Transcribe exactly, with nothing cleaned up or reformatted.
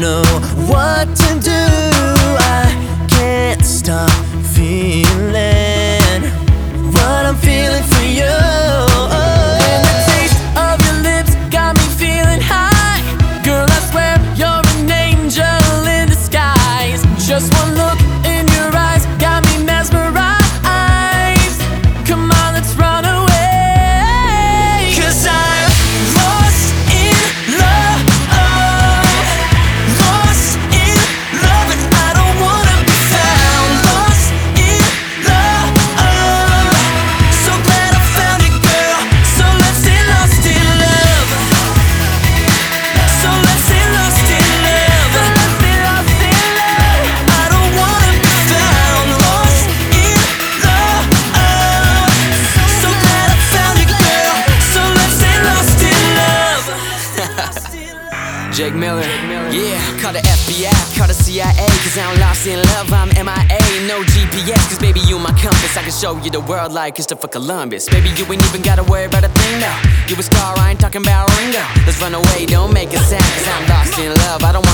know what to do. I can't stop feeling what I'm feeling for you. And the taste of your lips got me feeling high. Girl, I swear you're an angel in disguise. Just one look in your eyes got me mesmerized. Come on, let's run away. 'Cause I'm lost in love, lost in love, and I don't wanna be found. Lost in love, so glad I found it, girl. So let's get lost in love. So let's get lost in love. Let's get lost in love. I don't wanna be found. Lost in love, so glad I found it, girl. So let's get lost in love. Jake Miller, yeah, call the F B I, call the C I A, cause I'm lost in love, I'm M I A, no G P S, cause baby you my compass, I can show you the world like Christopher Columbus. Baby you ain't even gotta worry about a thing now, you a star, I ain't talking about Ringo. Let's run away, don't make a sound, cause I'm lost in love, I don't